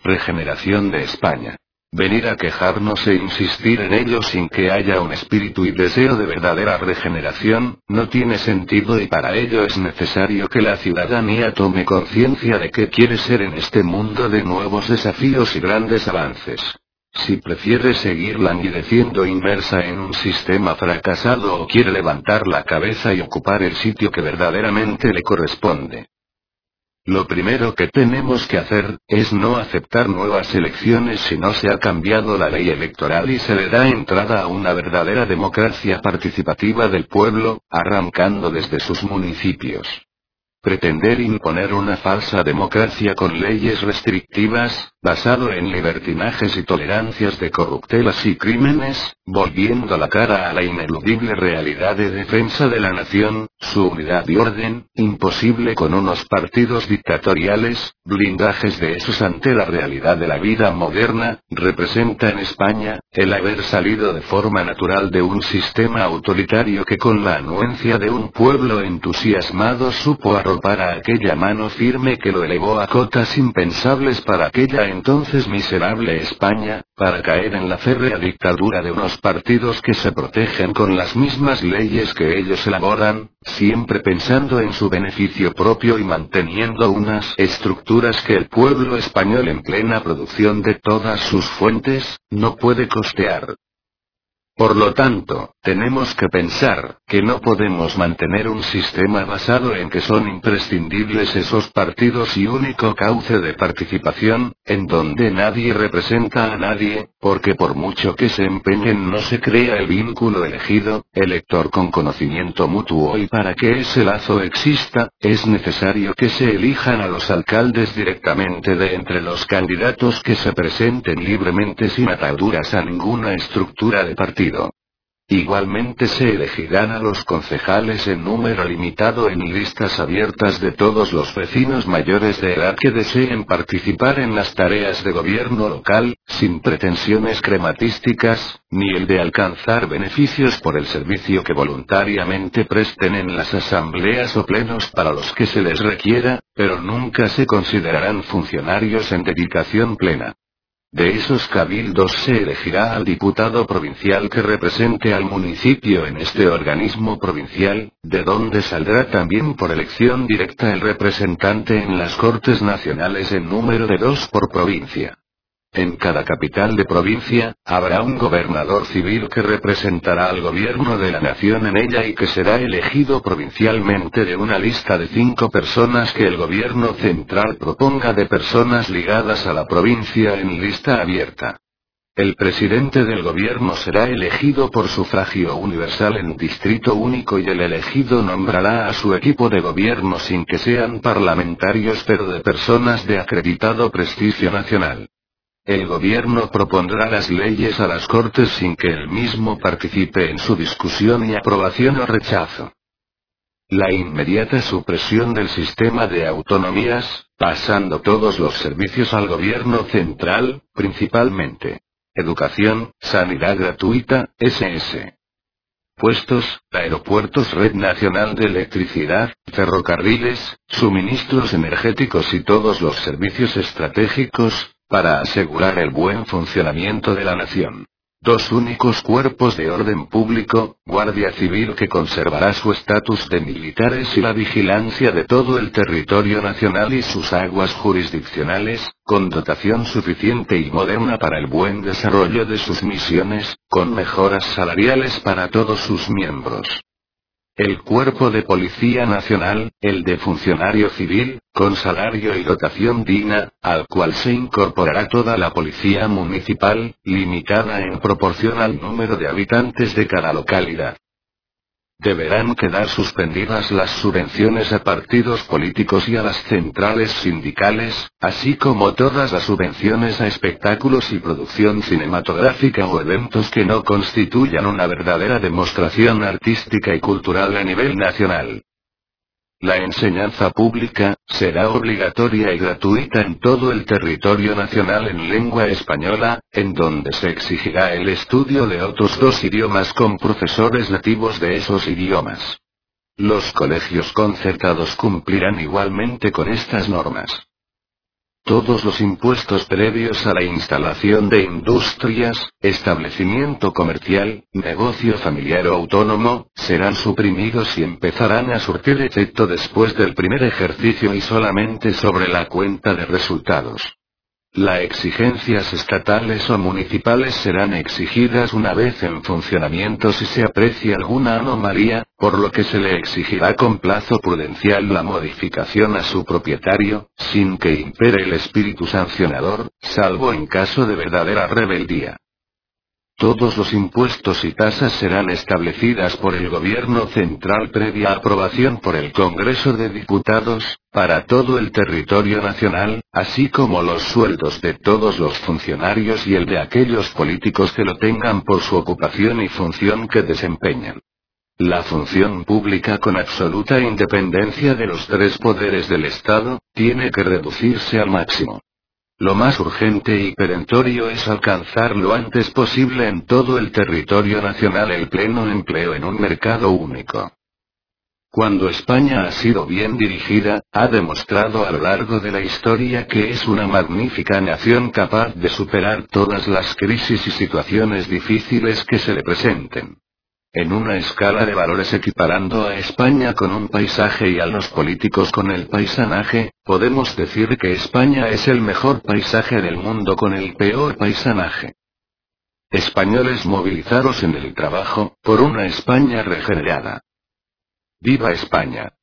Regeneración de España. Venir a quejarnos e insistir en ello sin que haya un espíritu y deseo de verdadera regeneración, no tiene sentido y para ello es necesario que la ciudadanía tome conciencia de qué quiere ser en este mundo de nuevos desafíos y grandes avances. Si prefiere seguir languideciendo inmersa en un sistema fracasado o quiere levantar la cabeza y ocupar el sitio que verdaderamente le corresponde. Lo primero que tenemos que hacer, es no aceptar nuevas elecciones si no se ha cambiado la ley electoral y se le da entrada a una verdadera democracia participativa del pueblo, arrancando desde sus municipios. Pretender imponer una falsa democracia con leyes restrictivas, basado en libertinajes y tolerancias de corruptelas y crímenes, volviendo la cara a la ineludible realidad de defensa de la nación, su unidad y orden, imposible con unos partidos dictatoriales, blindajes de esos ante la realidad de la vida moderna, representa en España, el haber salido de forma natural de un sistema autoritario que con la anuencia de un pueblo entusiasmado supo arropar a aquella mano firme que lo elevó a cotas impensables para aquella entonces miserable España, para caer en la férrea dictadura de unos partidos que se protegen con las mismas leyes que ellos elaboran, siempre pensando en su beneficio propio y manteniendo unas estructuras que el pueblo español en plena producción de todas sus fuentes, no puede costear. Por lo tanto, tenemos que pensar, que no podemos mantener un sistema basado en que son imprescindibles esos partidos y único cauce de participación, en donde nadie representa a nadie, porque por mucho que se empeñen no se crea el vínculo elegido, elector con conocimiento mutuo y para que ese lazo exista, es necesario que se elijan a los alcaldes directamente de entre los candidatos que se presenten libremente sin ataduras a ninguna estructura de partido. Igualmente se elegirán a los concejales en número limitado en listas abiertas de todos los vecinos mayores de edad que deseen participar en las tareas de gobierno local, sin pretensiones crematísticas, ni el de alcanzar beneficios por el servicio que voluntariamente presten en las asambleas o plenos para los que se les requiera, pero nunca se considerarán funcionarios en dedicación plena. De esos cabildos se elegirá al diputado provincial que represente al municipio en este organismo provincial, de donde saldrá también por elección directa el representante en las Cortes Nacionales en número de 2 por provincia. En cada capital de provincia, habrá un gobernador civil que representará al gobierno de la nación en ella y que será elegido provincialmente de una lista de 5 personas que el gobierno central proponga de personas ligadas a la provincia en lista abierta. El presidente del gobierno será elegido por sufragio universal en distrito único y el elegido nombrará a su equipo de gobierno sin que sean parlamentarios pero de personas de acreditado prestigio nacional. El gobierno propondrá las leyes a las Cortes sin que él mismo participe en su discusión y aprobación o rechazo. La inmediata supresión del sistema de autonomías, pasando todos los servicios al gobierno central, principalmente educación, sanidad gratuita, SS. Puestos, aeropuertos, red nacional de electricidad, ferrocarriles, suministros energéticos y todos los servicios estratégicos, para asegurar el buen funcionamiento de la nación. 2 únicos cuerpos de orden público, Guardia Civil que conservará su estatus de militares y la vigilancia de todo el territorio nacional y sus aguas jurisdiccionales, con dotación suficiente y moderna para el buen desarrollo de sus misiones, con mejoras salariales para todos sus miembros. El Cuerpo de Policía Nacional, el de funcionario civil, con salario y dotación digna, al cual se incorporará toda la policía municipal, limitada en proporción al número de habitantes de cada localidad. Deberán quedar suspendidas las subvenciones a partidos políticos y a las centrales sindicales, así como todas las subvenciones a espectáculos y producción cinematográfica o eventos que no constituyan una verdadera demostración artística y cultural a nivel nacional. La enseñanza pública será obligatoria y gratuita en todo el territorio nacional en lengua española, en donde se exigirá el estudio de otros 2 idiomas con profesores nativos de esos idiomas. Los colegios concertados cumplirán igualmente con estas normas. Todos los impuestos previos a la instalación de industrias, establecimiento comercial, negocio familiar o autónomo, serán suprimidos y empezarán a surtir efecto después del primer ejercicio y solamente sobre la cuenta de resultados. Las exigencias estatales o municipales serán exigidas una vez en funcionamiento si se aprecia alguna anomalía, por lo que se le exigirá con plazo prudencial la modificación a su propietario, sin que impere el espíritu sancionador, salvo en caso de verdadera rebeldía. Todos los impuestos y tasas serán establecidas por el gobierno central previa aprobación por el Congreso de Diputados, para todo el territorio nacional, así como los sueldos de todos los funcionarios y el de aquellos políticos que lo tengan por su ocupación y función que desempeñan. La función pública con absoluta independencia de los tres poderes del Estado, tiene que reducirse al máximo. Lo más urgente y perentorio es alcanzar lo antes posible en todo el territorio nacional el pleno empleo en un mercado único. Cuando España ha sido bien dirigida, ha demostrado a lo largo de la historia que es una magnífica nación capaz de superar todas las crisis y situaciones difíciles que se le presenten. En una escala de valores equiparando a España con un paisaje y a los políticos con el paisanaje, podemos decir que España es el mejor paisaje del mundo con el peor paisanaje. Españoles, movilizaros en el trabajo, por una España regenerada. ¡Viva España!